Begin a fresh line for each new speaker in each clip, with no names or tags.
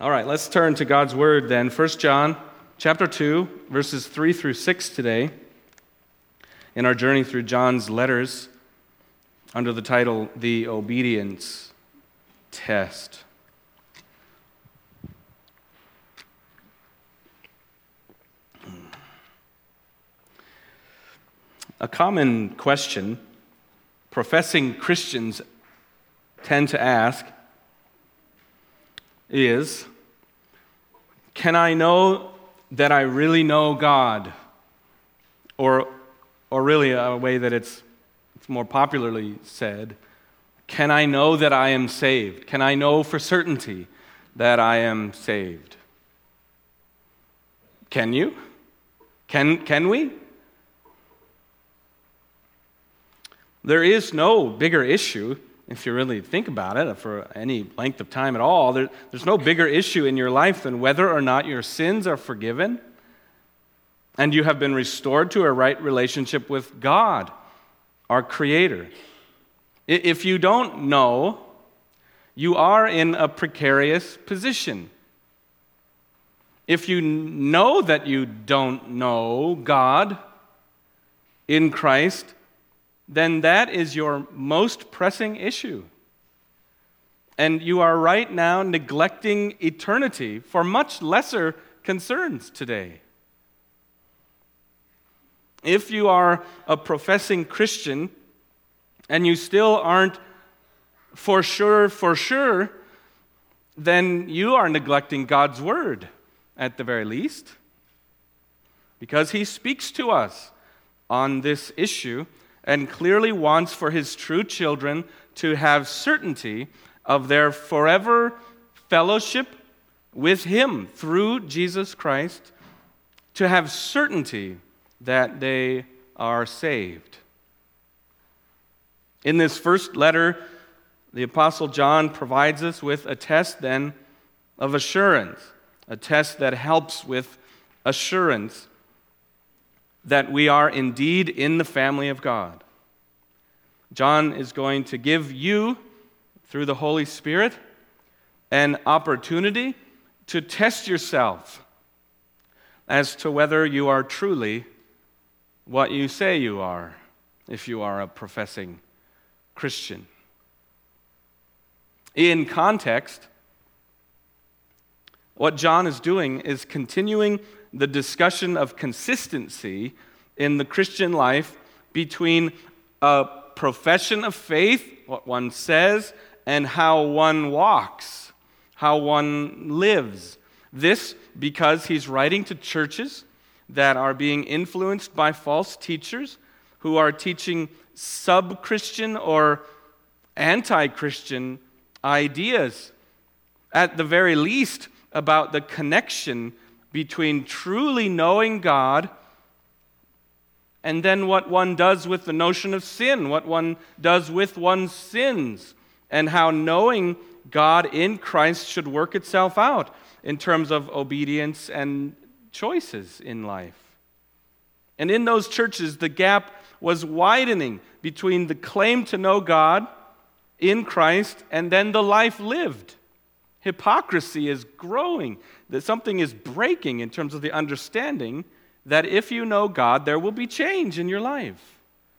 All right, let's turn to God's Word then. 1 John chapter 2, verses 3 through 6 today, in our journey through John's letters under the title, The Obedience Test. A common question professing Christians tend to ask is, can I know that I really know God? Or really a way that it's more popularly said, can I know that I am saved? Can I know for certainty that I am saved? Can you? Can we? There is no bigger issue, if you really think about it, for any length of time at all. There's no bigger issue in your life than whether or not your sins are forgiven and you have been restored to a right relationship with God, our Creator. If you don't know, you are in a precarious position. If you know that you don't know God in Christ, then that is your most pressing issue. And you are right now neglecting eternity for much lesser concerns today. If you are a professing Christian and you still aren't for sure, then you are neglecting God's Word at the very least, because He speaks to us on this issue and clearly wants for His true children to have certainty of their forever fellowship with Him through Jesus Christ, to have certainty that they are saved. In this first letter, the Apostle John provides us with a test then of assurance, a test that helps with assurance that we are indeed in the family of God. John is going to give you, through the Holy Spirit, an opportunity to test yourself as to whether you are truly what you say you are, if you are a professing Christian. In context, what John is doing is continuing the discussion of consistency in the Christian life between a profession of faith, what one says, and how one walks, how one lives. This because he's writing to churches that are being influenced by false teachers who are teaching sub-Christian or anti-Christian ideas, at the very least, about the connection between truly knowing God and then what one does with the notion of sin, what one does with one's sins, and how knowing God in Christ should work itself out in terms of obedience and choices in life. And in those churches, the gap was widening between the claim to know God in Christ and then the life lived. Hypocrisy is growing, that something is breaking in terms of the understanding that if you know God, there will be change in your life.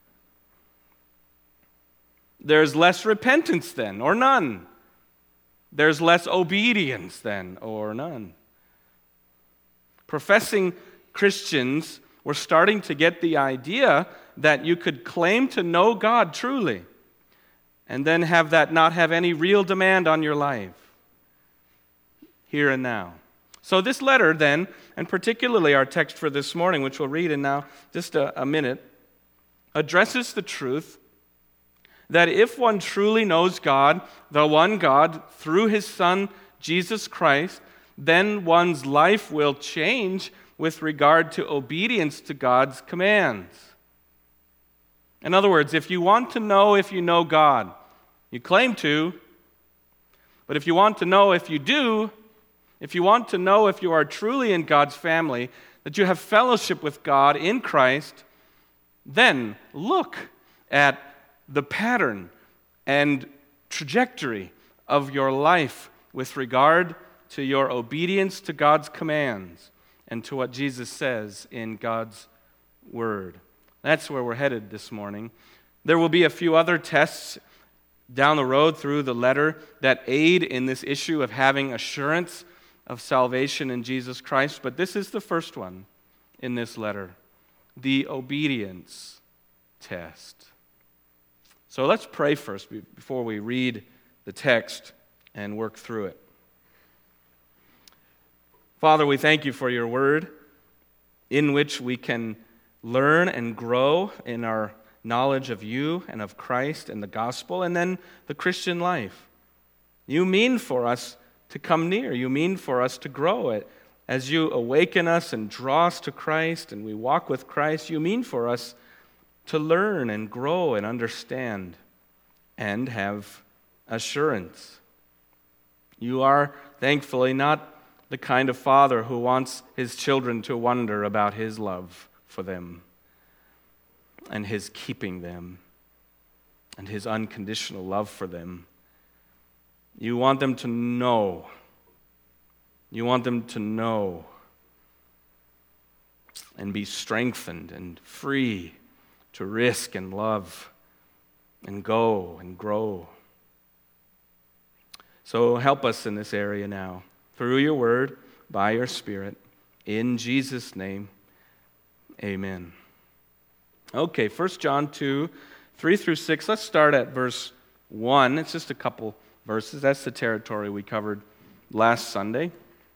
There's less repentance then, or none. There's less obedience then, or none. Professing Christians were starting to get the idea that you could claim to know God truly and then have that not have any real demand on your life, here and now. So this letter then, and particularly our text for this morning, which we'll read in now just a minute, addresses the truth that if one truly knows God, the one God, through His Son, Jesus Christ, then one's life will change with regard to obedience to God's commands. In other words, if you want to know if you know God, you claim to, but if you want to know if you do, if you want to know if you are truly in God's family, that you have fellowship with God in Christ, then look at the pattern and trajectory of your life with regard to your obedience to God's commands and to what Jesus says in God's Word. That's where we're headed this morning. There will be a few other tests down the road through the letter that aid in this issue of having assurance of salvation in Jesus Christ, but this is the first one in this letter, the obedience test. So let's pray first before we read the text and work through it. Father, we thank you for your word in which we can learn and grow in our knowledge of you and of Christ and the gospel and then the Christian life. You mean for us to come near. You mean for us to grow it. As you awaken us and draw us to Christ and we walk with Christ, you mean for us to learn and grow and understand and have assurance. You are, thankfully, not the kind of father who wants his children to wonder about his love for them and his keeping them and his unconditional love for them. You want them to know. You want them to know and be strengthened and free to risk and love and go and grow. So help us in this area now, through your word, by your Spirit, in Jesus' name, amen. Okay, 1 John 2, 3 through 6. Let's start at verse 1. It's just a couple verses. That's the territory we covered last Sunday.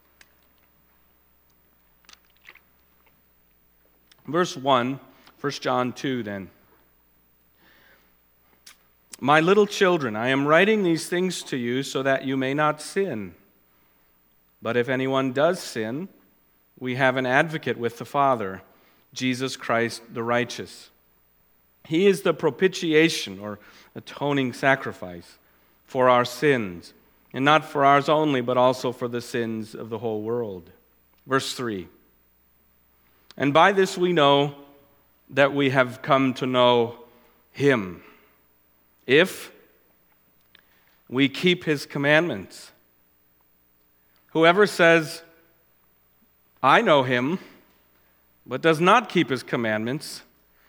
Verse 1, 1 John 2 then. My little children, I am writing these things to you so that you may not sin. But if anyone does sin, we have an advocate with the Father, Jesus Christ the righteous. He is the propitiation or atoning sacrifice for our sins, and not for ours only, but also for the sins of the whole world. Verse 3. And by this we know that we have come to know him, if we keep his commandments. Whoever says, I know him, but does not keep his commandments,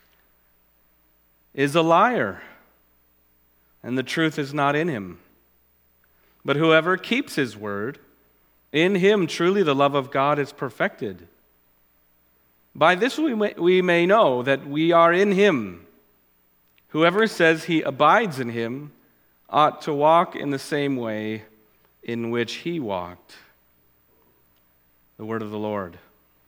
is a liar, and the truth is not in him. But whoever keeps his word, in him truly the love of God is perfected. By this we may know that we are in him. Whoever says he abides in him ought to walk in the same way in which he walked. The word of the Lord.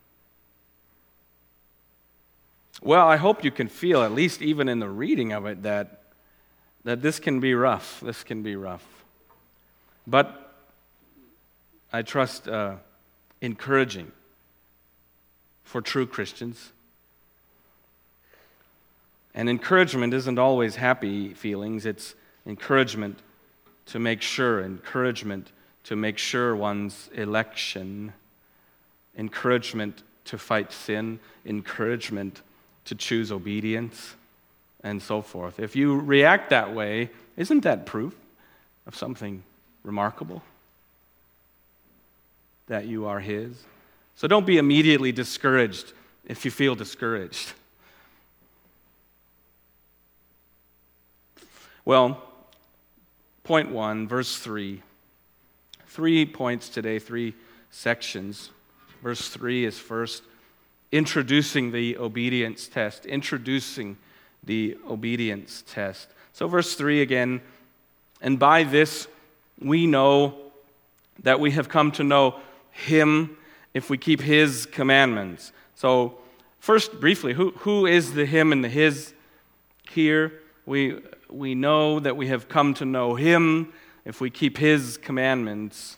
Well, I hope you can feel, at least even in the reading of it, that this can be rough. This can be rough. But I trust encouraging for true Christians. And encouragement isn't always happy feelings. It's encouragement to make sure one's election, encouragement to fight sin, encouragement to choose obedience, and so forth. If you react that way, isn't that proof of something remarkable? That you are his? So don't be immediately discouraged if you feel discouraged. Well, point 1, verse 3. 3 points today, 3 sections. Verse 3 is first introducing the obedience test. So verse 3 again, and by this we know that we have come to know him if we keep his commandments. So first, briefly, who is the him and the his here? We know that we have come to know him if we keep his commandments.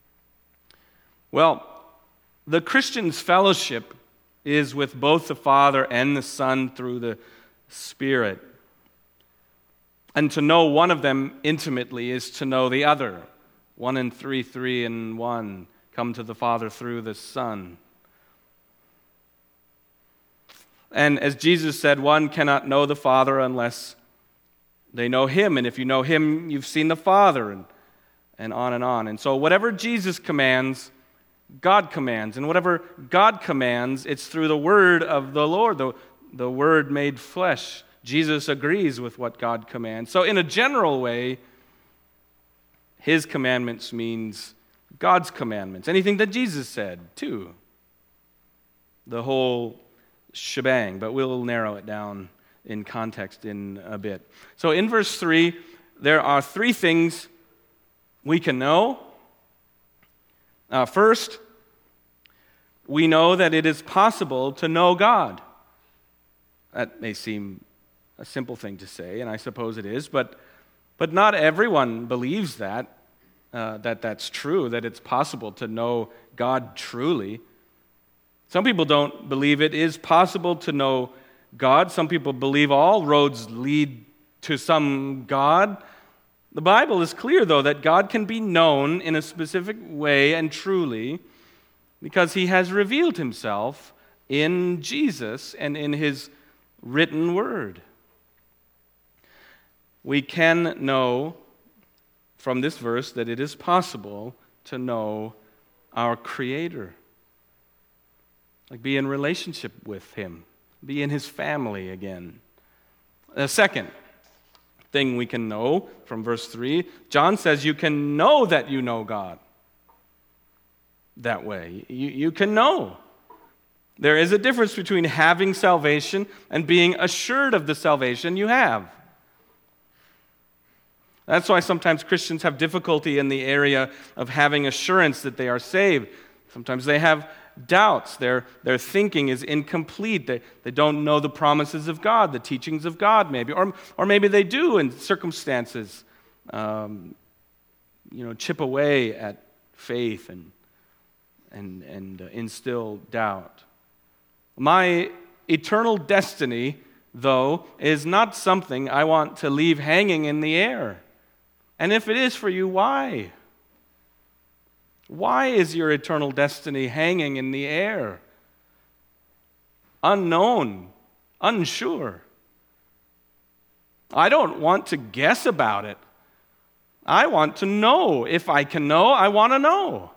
Well, the Christian's fellowship is with both the Father and the Son through the Spirit. And to know one of them intimately is to know the other. 1 and 3, 3 and 1 come to the Father through the Son. And as Jesus said, one cannot know the Father unless they know him. And if you know him, you've seen the Father. and on and on. And so whatever Jesus commands, God commands. And whatever God commands, it's through the word of the Lord, the word made flesh. Jesus agrees with what God commands. So in a general way, his commandments means God's commandments. Anything that Jesus said, too. The whole shebang, but we'll narrow it down in context in a bit. So in verse 3, there are three things we can know. First, we know that it is possible to know God. That may seem a simple thing to say, and I suppose it is, but not everyone believes that's true, that it's possible to know God truly. Some people don't believe it is possible to know God. Some people believe all roads lead to some God. The Bible is clear, though, that God can be known in a specific way and truly because he has revealed himself in Jesus and in his written word. We can know from this verse that it is possible to know our Creator. Like be in relationship with him, be in his family again. The second thing we can know from verse 3, John says you can know that you know God. That way, you can know. There is a difference between having salvation and being assured of the salvation you have. That's why sometimes Christians have difficulty in the area of having assurance that they are saved. Sometimes they have doubts. Their thinking is incomplete. They don't know the promises of God, the teachings of God maybe. Or maybe they do in circumstances, chip away at faith and instill doubt. My eternal destiny, though, is not something I want to leave hanging in the air. And if it is for you, why? Why is your eternal destiny hanging in the air? Unknown, unsure. I don't want to guess about it. I want to know. If I can know, I want to know.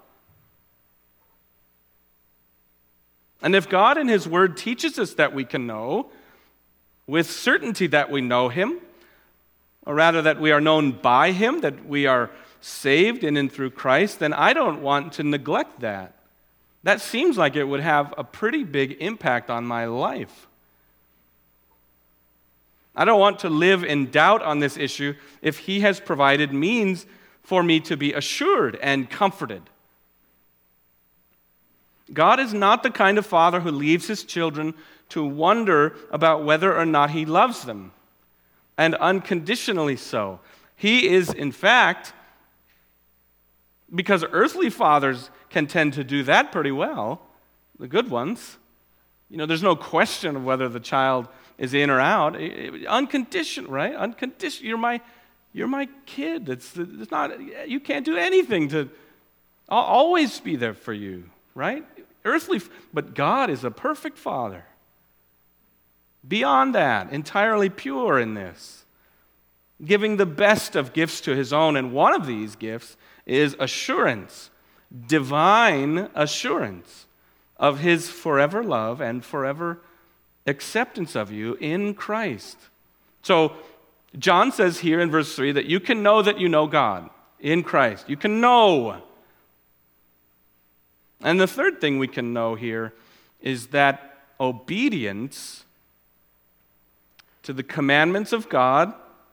And if God in his word teaches us that we can know, with certainty that we know him, or rather that we are known by him, that we are saved in and through Christ, then I don't want to neglect that. That seems like it would have a pretty big impact on my life. I don't want to live in doubt on this issue if he has provided means for me to be assured and comforted. God is not the kind of father who leaves his children to wonder about whether or not he loves them, and unconditionally so. He is, in fact, because earthly fathers can tend to do that pretty well, the good ones. There's no question of whether the child is in or out. Unconditional, right? Unconditional. You're my kid. It's not. You can't do anything to. I'll always be there for you, right? Earthly, but God is a perfect father. Beyond that, entirely pure in this, giving the best of gifts to his own, and one of these gifts is assurance, divine assurance of his forever love and forever acceptance of you in Christ. So, John says here in verse 3 that you can know that you know God in Christ. You can know. And the third thing we can know here is that obedience to the commandments of God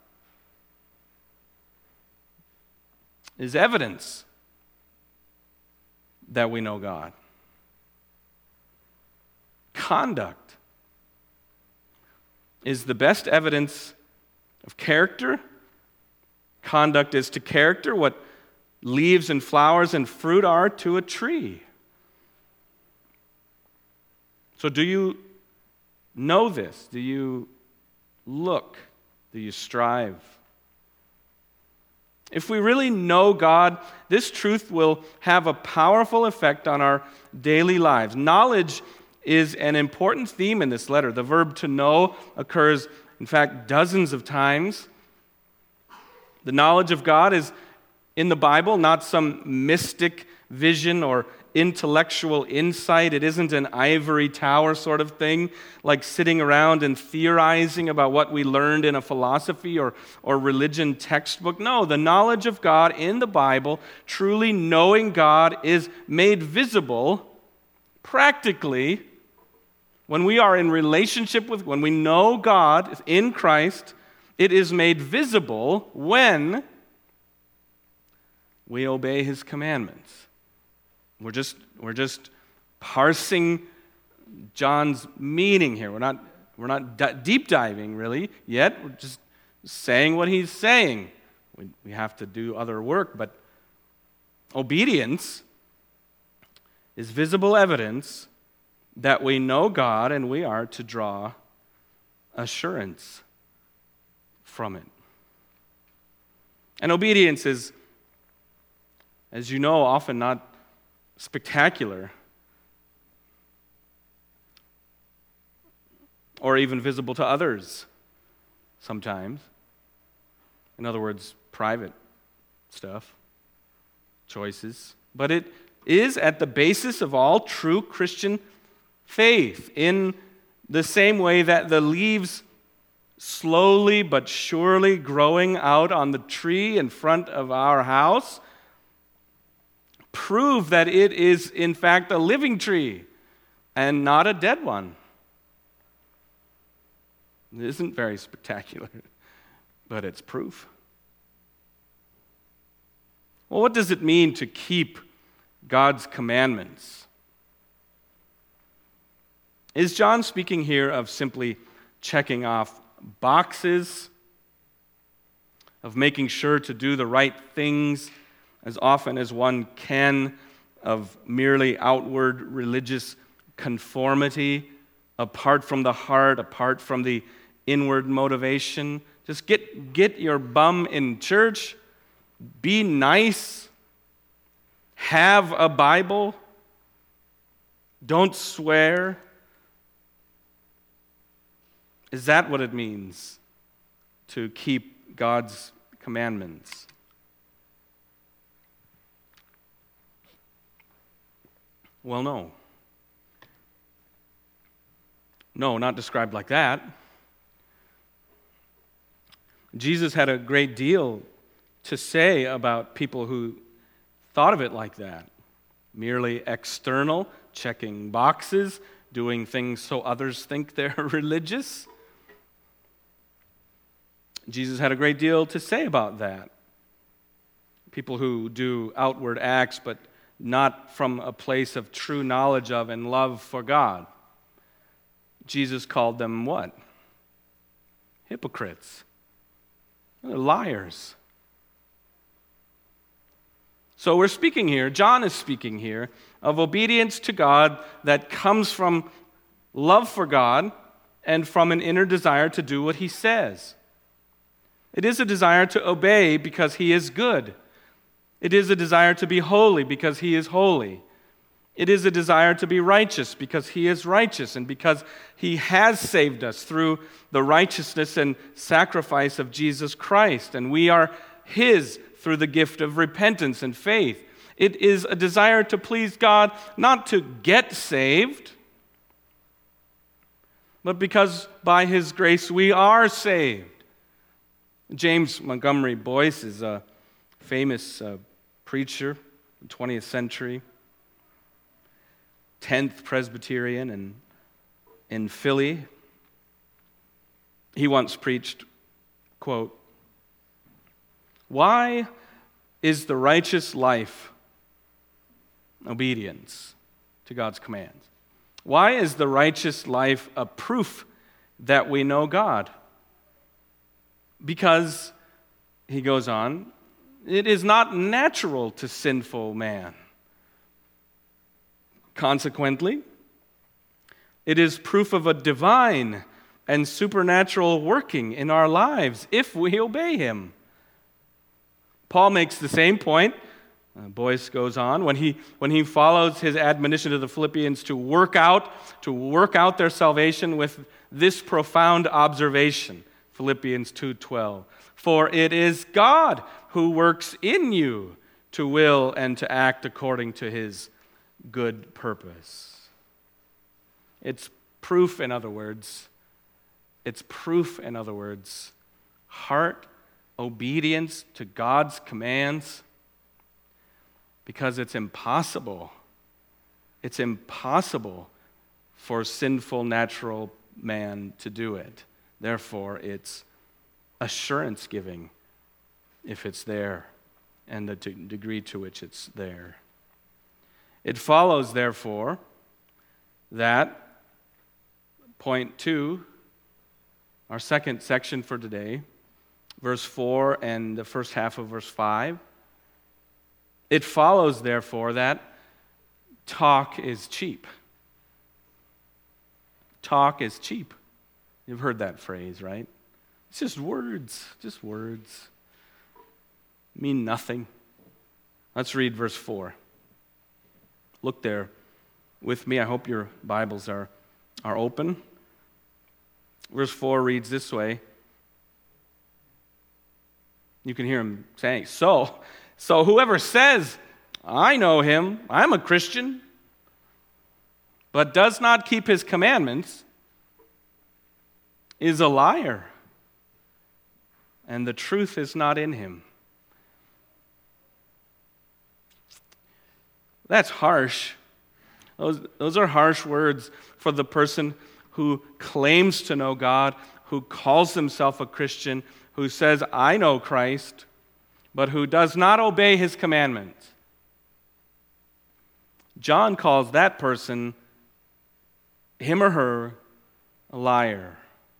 is evidence that we know God. Conduct is the best evidence of character. Conduct is to character what leaves and flowers and fruit are to a tree. So do you know this? Do you look? Do you strive? If we really know God, this truth will have a powerful effect on our daily lives. Knowledge is an important theme in this letter. The verb to know occurs, in fact, dozens of times. The knowledge of God is in the Bible, not some mystic vision or intellectual insight. It isn't an ivory tower sort of thing, like sitting around and theorizing about what we learned in a philosophy or religion textbook. No, the knowledge of God in the Bible, truly knowing God, is made visible practically when we are in relationship with, when we know God in Christ. It is made visible when we obey His commandments. We're just parsing John's meaning here. We're not deep diving really yet. We're just saying what he's saying. We have to do other work, but obedience is visible evidence that we know God and we are to draw assurance from it. And obedience is, as you know, often not spectacular or even visible to others sometimes. In other words, private stuff, choices. But it is at the basis of all true Christian faith, in the same way that the leaves slowly but surely growing out on the tree in front of our house prove that it is in fact a living tree and not a dead one. It isn't very spectacular, but it's proof. Well, what does it mean to keep God's commandments? Is John speaking here of simply checking off boxes, of making sure to do the right things as often as one can, of merely outward religious conformity, apart from the heart, apart from the inward motivation? Just get your bum in church, be nice, have a Bible, don't swear. Is that what it means to keep God's commandments? Well, no. No, not described like that. Jesus had a great deal to say about people who thought of it like that. Merely external, checking boxes, doing things so others think they're religious. Jesus had a great deal to say about that. People who do outward acts, but not from a place of true knowledge of and love for God. Jesus called them what? Hypocrites. They're liars. So we're speaking here, John is speaking here, of obedience to God that comes from love for God and from an inner desire to do what He says. It is a desire to obey because He is good. It is a desire to be holy because He is holy. It is a desire to be righteous because He is righteous and because He has saved us through the righteousness and sacrifice of Jesus Christ, and we are His through the gift of repentance and faith. It is a desire to please God, not to get saved, but because by His grace we are saved. James Montgomery Boyce is a famous preacher, 20th century, 10th Presbyterian in Philly. He once preached, quote, "Why is the righteous life obedience to God's commands? Why is the righteous life a proof that we know God? Because," he goes on, "it is not natural to sinful man. Consequently, it is proof of a divine and supernatural working in our lives if we obey Him." Paul makes the same point. Boyce goes on when he follows his admonition to the Philippians to work out their salvation with this profound observation. Philippians 2:12. "For it is God who works in you to will and to act according to his good purpose. It's proof, in other words, heart obedience to God's commands, because it's impossible for sinful natural man to do it. Therefore, it's assurance giving if it's there and the degree to which it's there. It follows, therefore, that point 2, our second section for today, verse 4 and the first half of verse 5, it follows, therefore, that talk is cheap. Talk is cheap. You've heard that phrase, right? It's just words. Mean nothing. Let's read verse 4. Look there with me. I hope your Bibles are open. Verse 4 reads this way. You can hear him saying, So whoever says, I know him, I'm a Christian, but does not keep his commandments, is a liar, and the truth is not in him. That's harsh. Those are harsh words for the person who claims to know God, who calls himself a Christian, who says, I know Christ, but who does not obey his commandments. John calls that person, him or her, a liar.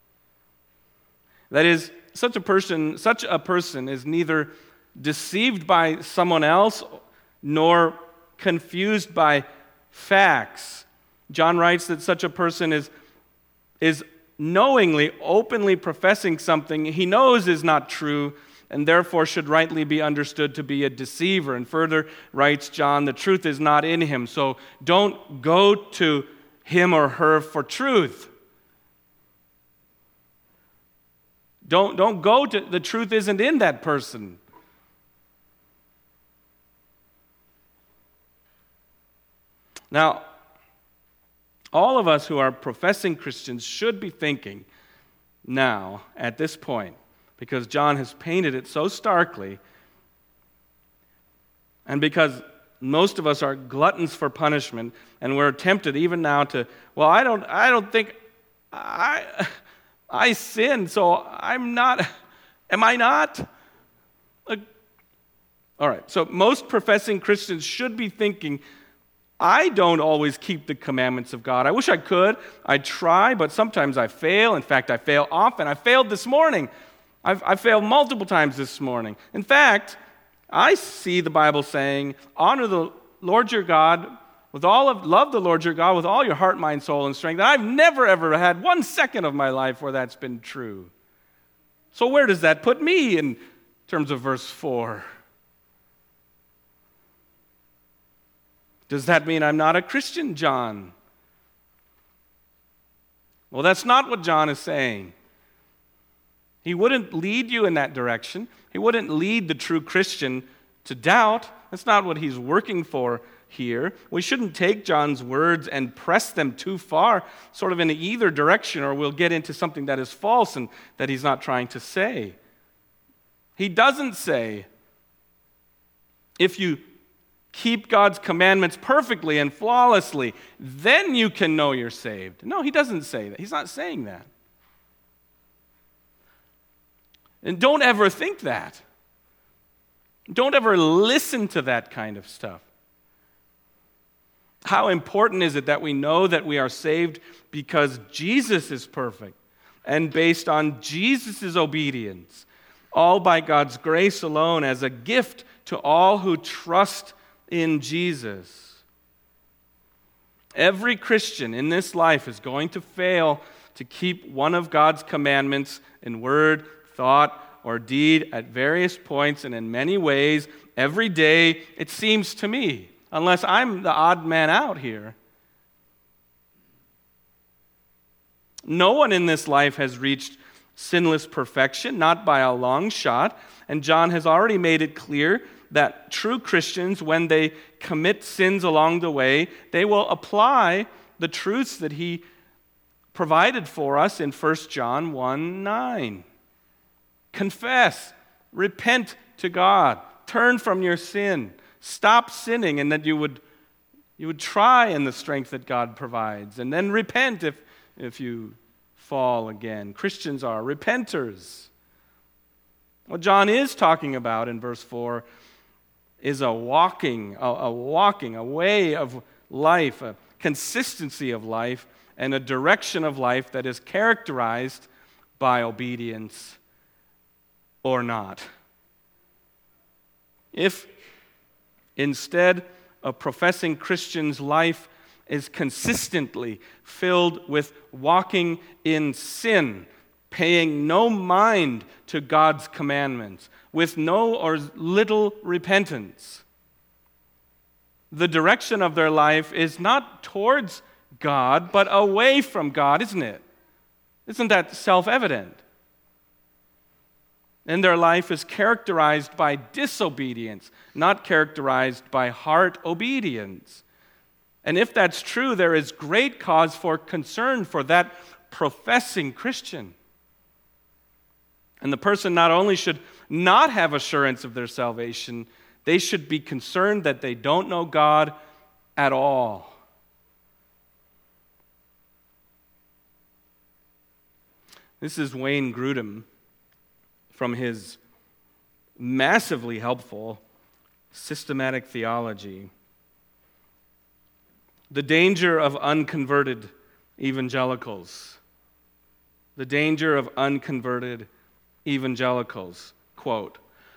That is, such a person is neither deceived by someone else nor confused by facts. John writes that such a person is knowingly, openly professing something he knows is not true, and therefore should rightly be understood to be a deceiver. And further writes John, the truth is not in him, so don't go to him or her for truth. Don't go to, the truth isn't in that person. Now, all of us who are professing Christians should be thinking now, at this point, because John has painted it so starkly, and because most of us are gluttons for punishment, and we're tempted even now to, well, I don't think I sin, so I'm not, am I not? All right, so most professing Christians should be thinking, I don't always keep the commandments of God. I wish I could. I try, but sometimes I fail. In fact, I fail often. I failed this morning. I failed multiple times this morning. In fact, I see the Bible saying, honor the Lord your God love the Lord your God with all your heart, mind, soul, and strength. And I've never, ever had 1 second of my life where that's been true. So where does that put me in terms of verse 4? Does that mean I'm not a Christian, John? Well, that's not what John is saying. He wouldn't lead you in that direction. He wouldn't lead the true Christian to doubt. That's not what he's working for here. We shouldn't take John's words and press them too far, sort of in either direction, or we'll get into something that is false and that he's not trying to say. He doesn't say, if you keep God's commandments perfectly and flawlessly, then you can know you're saved. No, he doesn't say that. He's not saying that. And don't ever think that. Don't ever listen to that kind of stuff. How important is it that we know that we are saved because Jesus is perfect and based on Jesus' obedience, all by God's grace alone as a gift to all who trust in Jesus. Every Christian in this life is going to fail to keep one of God's commandments in word, thought, or deed at various points and in many ways every day, it seems to me, unless I'm the odd man out here. No one in this life has reached sinless perfection, not by a long shot. And John has already made it clear that true Christians, when they commit sins along the way, they will apply the truths that he provided for us in 1 John 1:9. Confess, repent to God, turn from your sin, stop sinning, and that you would try in the strength that God provides, and then repent if you fall again. Christians are repenters. What John is talking about in verse 4 is a walking, a way of life, a consistency of life, and a direction of life that is characterized by obedience or not. If instead a professing Christian's life is consistently filled with walking in sin, paying no mind to God's commandments, with no or little repentance, the direction of their life is not towards God, but away from God, isn't it? Isn't that self-evident? And their life is characterized by disobedience, not characterized by heart obedience. And if that's true, there is great cause for concern for that professing Christian. And the person not only should not have assurance of their salvation, they should be concerned that they don't know God at all. This is Wayne Grudem from his massively helpful Systematic Theology. The danger of unconverted evangelicals. The danger of unconverted evangelicals. Quote,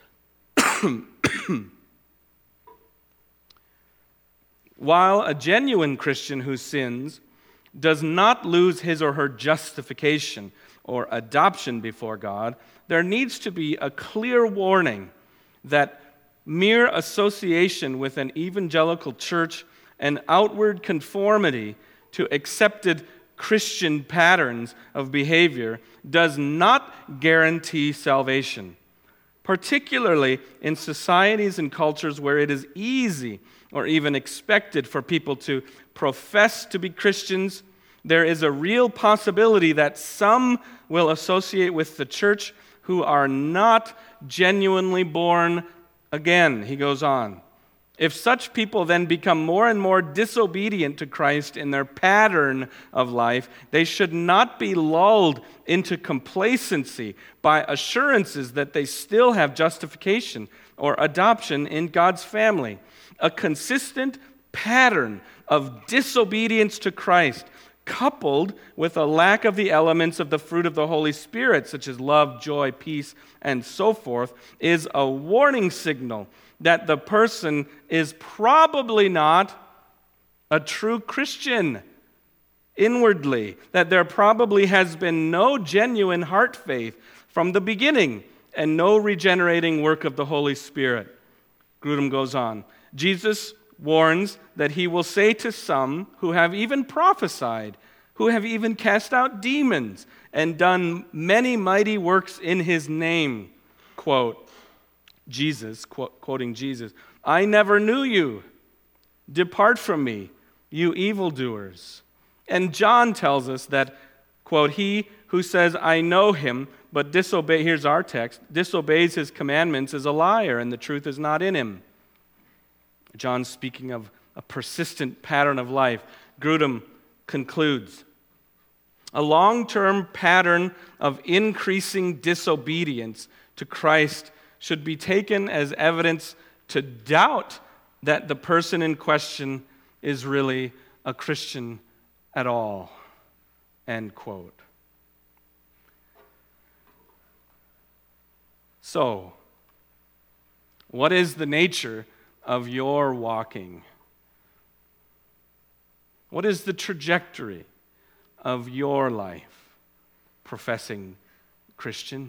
while a genuine Christian who sins does not lose his or her justification or adoption before God, there needs to be a clear warning that mere association with an evangelical church and outward conformity to accepted Christian patterns of behavior does not guarantee salvation, particularly in societies and cultures where it is easy or even expected for people to profess to be Christians. There is a real possibility that some will associate with the church who are not genuinely born again, he goes on. If such people then become more and more disobedient to Christ in their pattern of life, they should not be lulled into complacency by assurances that they still have justification or adoption in God's family. A consistent pattern of disobedience to Christ, coupled with a lack of the elements of the fruit of the Holy Spirit, such as love, joy, peace, and so forth, is a warning signal that the person is probably not a true Christian inwardly, that there probably has been no genuine heart faith from the beginning and no regenerating work of the Holy Spirit. Grudem goes on. Jesus warns that he will say to some who have even prophesied, who have even cast out demons and done many mighty works in his name, quote, Jesus, quoting Jesus, I never knew you. Depart from me, you evildoers. And John tells us that, quote, he who says, I know him, but here's our text, disobeys his commandments is a liar, and the truth is not in him. John's speaking of a persistent pattern of life. Grudem concludes, a long-term pattern of increasing disobedience to Christ should be taken as evidence to doubt that the person in question is really a Christian at all. End quote. So, what is the nature of your walking? What is the trajectory of your life, professing Christian?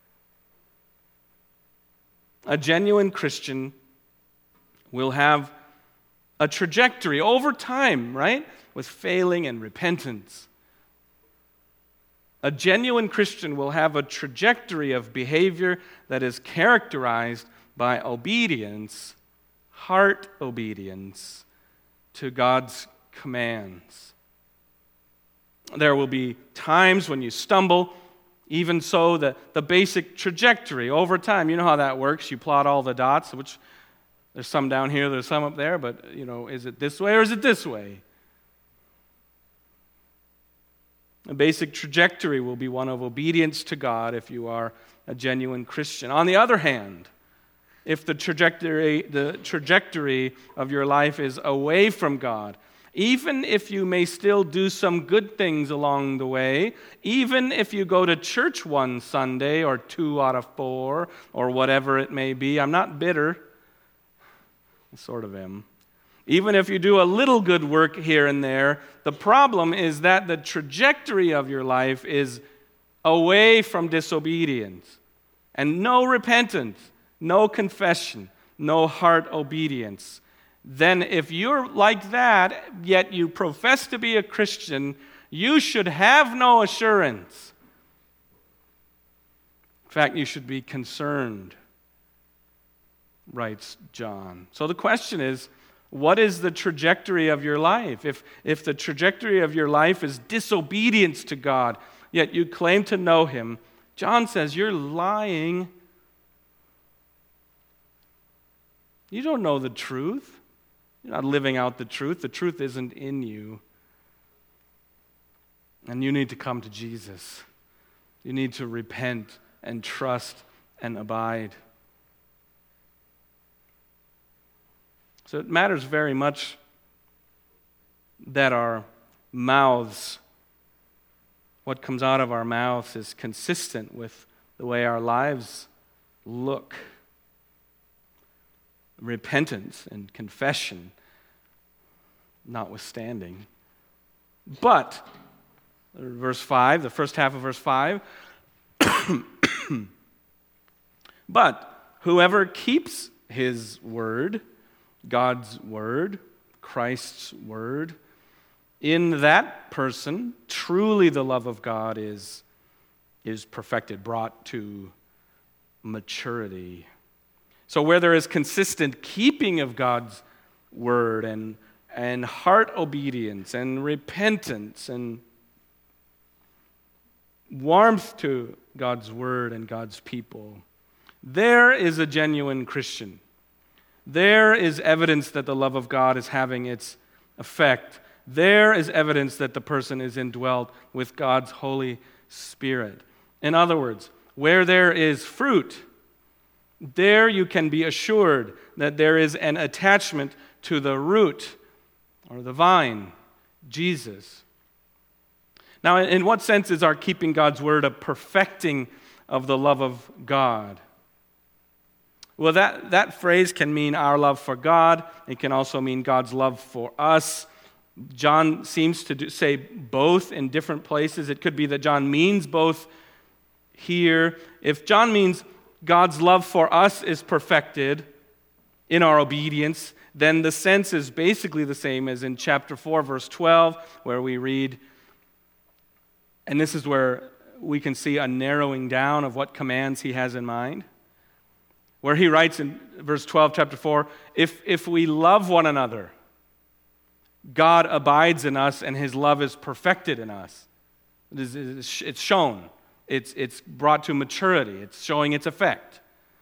A genuine Christian will have a trajectory over time, right? With failing and repentance. A genuine Christian will have a trajectory of behavior that is characterized by obedience, heart obedience to God's commands. There will be times when you stumble, even so the basic trajectory over time. You know how that works. You plot all the dots, which there's some down here, there's some up there, but is it this way or is it this way? The basic trajectory will be one of obedience to God if you are a genuine Christian. On the other hand, if the trajectory of your life is away from God, even if you may still do some good things along the way, even if you go to church one Sunday or 2 out of 4 or whatever it may be, I'm not bitter, I sort of am. Even if you do a little good work here and there, the problem is that the trajectory of your life is away from disobedience. And no repentance, no confession, no heart obedience. Then if you're like that, yet you profess to be a Christian, you should have no assurance. In fact, you should be concerned, writes John. So the question is, what is the trajectory of your life? If the trajectory of your life is disobedience to God, yet you claim to know Him, John says you're lying. You don't know the truth. You're not living out the truth. The truth isn't in you. And you need to come to Jesus. You need to repent and trust and abide. So it matters very much that our mouths, what comes out of our mouths, is consistent with the way our lives look. Repentance and confession notwithstanding. But, verse 5, the first half of verse 5, but whoever keeps his word, God's word, Christ's word, in that person, truly the love of God is perfected, brought to maturity. So where there is consistent keeping of God's word and heart obedience and repentance and warmth to God's word and God's people, there is a genuine Christian. There is evidence that the love of God is having its effect. There is evidence that the person is indwelt with God's Holy Spirit. In other words, where there is fruit, there you can be assured that there is an attachment to the root or the vine, Jesus. Now, in what sense is our keeping God's word a perfecting of the love of God? Well, that phrase can mean our love for God. It can also mean God's love for us. John seems to say both in different places. It could be that John means both here. If John means God's love for us is perfected in our obedience, then the sense is basically the same as in chapter 4, verse 12, where we read, and this is where we can see a narrowing down of what commands he has in mind, where he writes in verse 12, chapter 4, if we love one another, God abides in us and his love is perfected in us. It's shown. It's brought to maturity. It's showing its effect.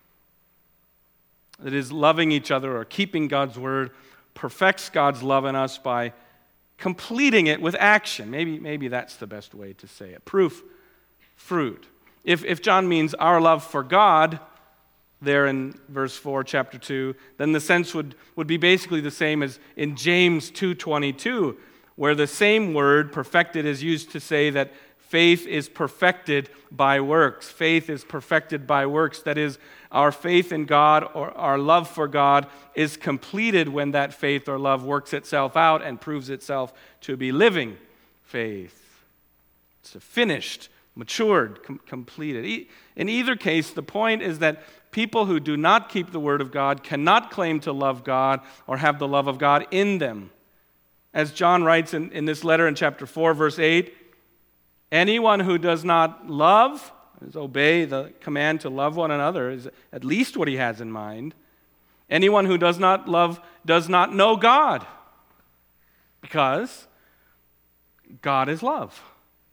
It is loving each other or keeping God's word perfects God's love in us by completing it with action. Maybe that's the best way to say it. Proof, fruit. If John means our love for God, there in verse 4, chapter 2, then the sense would be basically the same as in James 2:22, where the same word, perfected, is used to say that faith is perfected by works. Faith is perfected by works. That is, our faith in God or our love for God is completed when that faith or love works itself out and proves itself to be living faith. It's finished, matured, completed. In either case, the point is that people who do not keep the word of God cannot claim to love God or have the love of God in them. As John writes in this letter in chapter 4, verse 8, Anyone who does not love, obey the command to love one another, is at least what he has in mind. Anyone who does not love does not know God, because God is love.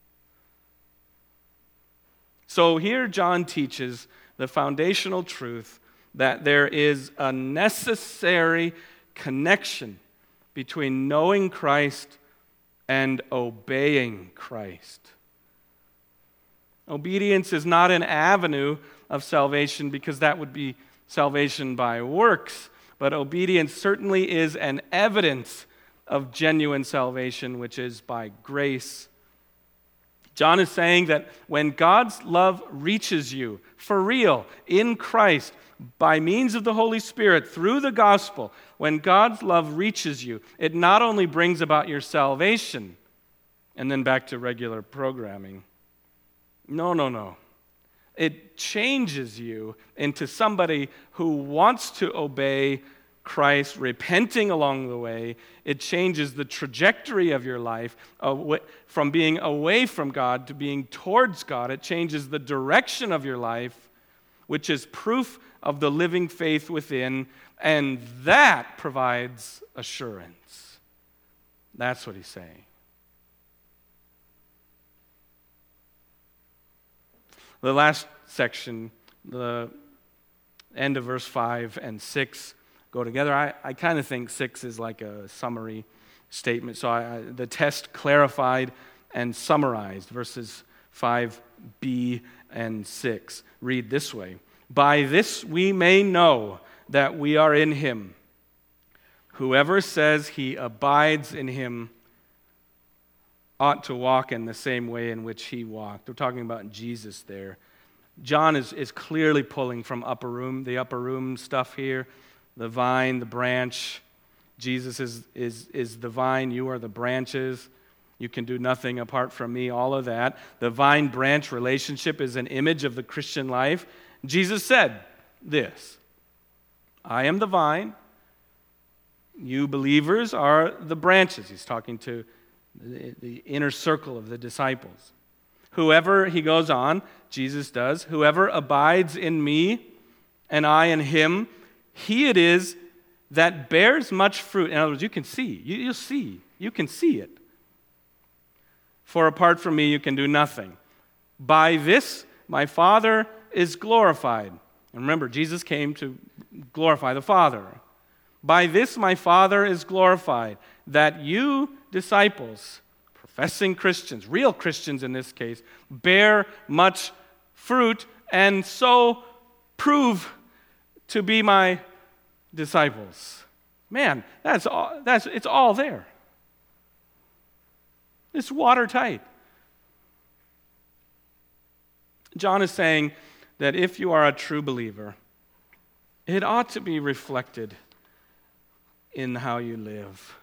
So here John teaches the foundational truth that there is a necessary connection between knowing Christ and obeying Christ. Obedience is not an avenue of salvation, because that would be salvation by works, but obedience certainly is an evidence of genuine salvation, which is by grace. John is saying that when God's love reaches you for real in Christ, by means of the Holy Spirit, through the gospel, when God's love reaches you, it not only brings about your salvation, and then back to regular programming. No. It changes you into somebody who wants to obey Christ, repenting along the way. It changes the trajectory of your life from being away from God to being towards God. It changes the direction of your life, which is proof of the living faith within, and that provides assurance. That's what he's saying. The last section, the end of verse 5 and 6 go together. I kind of think 6 is like a summary statement. So the test clarified and summarized. Verses 5b and 6 read this way. By this we may know that we are in him. Whoever says he abides in him ought to walk in the same way in which he walked. We're talking about Jesus there. John is clearly pulling from the upper room stuff here. The vine, the branch. Jesus is the vine, you are the branches. You can do nothing apart from me, all of that. The vine-branch relationship is an image of the Christian life. Jesus said this, I am the vine, you believers are the branches. He's talking to the inner circle of the disciples. Whoever, he goes on, Jesus does, whoever abides in me and I in him, he it is that bears much fruit. In other words, you can see, you can see it. For apart from me, you can do nothing. By this, my Father is glorified. And remember, Jesus came to glorify the Father. By this, my Father is glorified, that you, disciples, professing Christians, real Christians in this case, bear much fruit and so prove to be my disciples. Man, it's all there. It's watertight. John is saying that if you are a true believer, it ought to be reflected in how you live.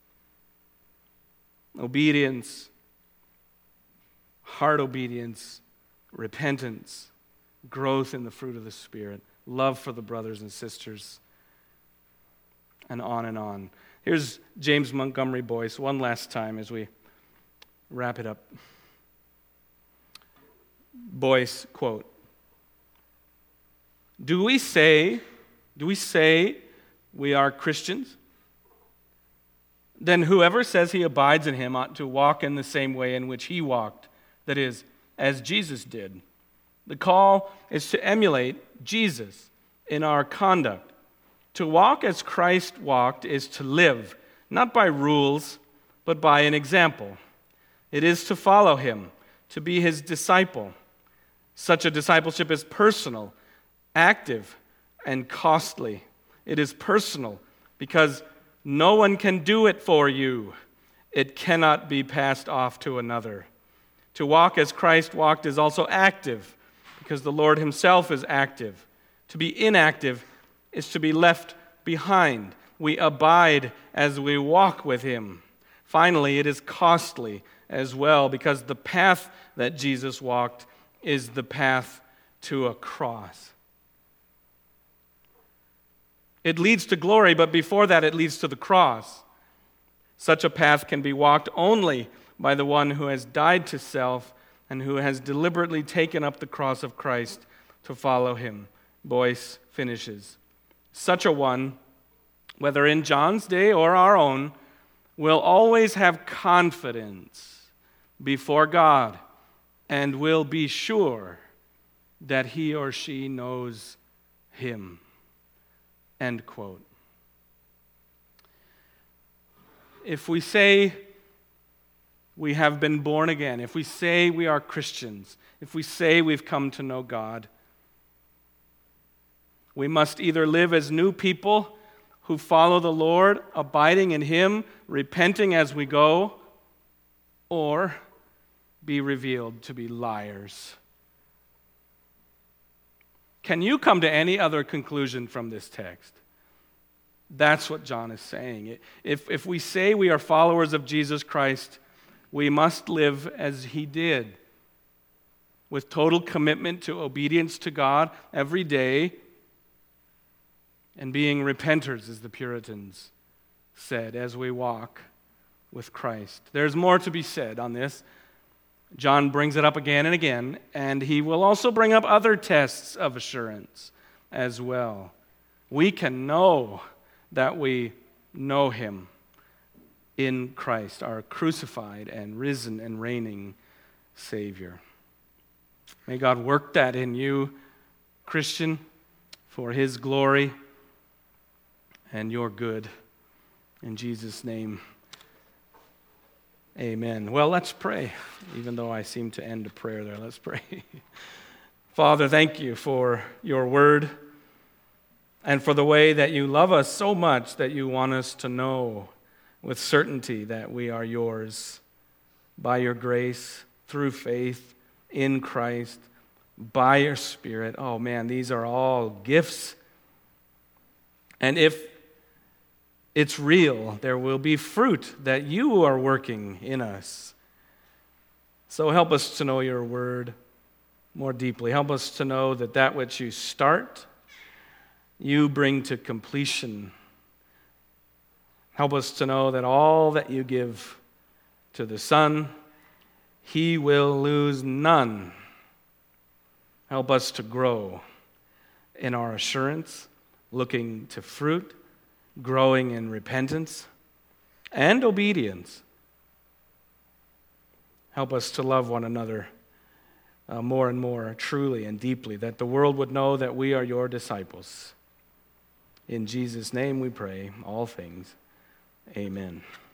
Obedience, heart obedience, repentance, growth in the fruit of the Spirit, love for the brothers and sisters, and on and on. Here's James Montgomery Boyce one last time as we wrap it up. Boyce, quote, Do we say we are Christians? Then whoever says he abides in him ought to walk in the same way in which he walked, that is, as Jesus did. The call is to emulate Jesus in our conduct. To walk as Christ walked is to live, not by rules, but by an example. It is to follow him, to be his disciple. Such a discipleship is personal, active, and costly. It is personal because no one can do it for you. It cannot be passed off to another. To walk as Christ walked is also active because the Lord himself is active. To be inactive is to be left behind. We abide as we walk with him. Finally, it is costly as well because the path that Jesus walked is the path to a cross. It leads to glory, but before that it leads to the cross. Such a path can be walked only by the one who has died to self and who has deliberately taken up the cross of Christ to follow him. Boyce finishes. Such a one, whether in John's day or our own, will always have confidence before God and will be sure that he or she knows him. End quote. If we say we have been born again, if we say we are Christians, if we say we've come to know God, we must either live as new people who follow the Lord, abiding in him, repenting as we go, or be revealed to be liars. Can you come to any other conclusion from this text? That's what John is saying. If we say we are followers of Jesus Christ, we must live as he did, with total commitment to obedience to God every day, and being repenters, as the Puritans said, as we walk with Christ. There's more to be said on this. John brings it up again and again, and he will also bring up other tests of assurance as well. We can know that we know him in Christ, our crucified and risen and reigning Savior. May God work that in you, Christian, for his glory and your good. In Jesus' name, amen. Well, let's pray. Even though I seem to end a prayer there, let's pray. Father, thank you for your word and for the way that you love us so much that you want us to know with certainty that we are yours by your grace, through faith in Christ, by your Spirit. Oh man, these are all gifts. And if it's real, there will be fruit that you are working in us. So help us to know your word more deeply. Help us to know that that which you start, you bring to completion. Help us to know that all that you give to the Son, he will lose none. Help us to grow in our assurance, looking to fruit, growing in repentance and obedience. Help us to love one another more and more truly and deeply, that the world would know that we are your disciples. In Jesus' name we pray all things. Amen.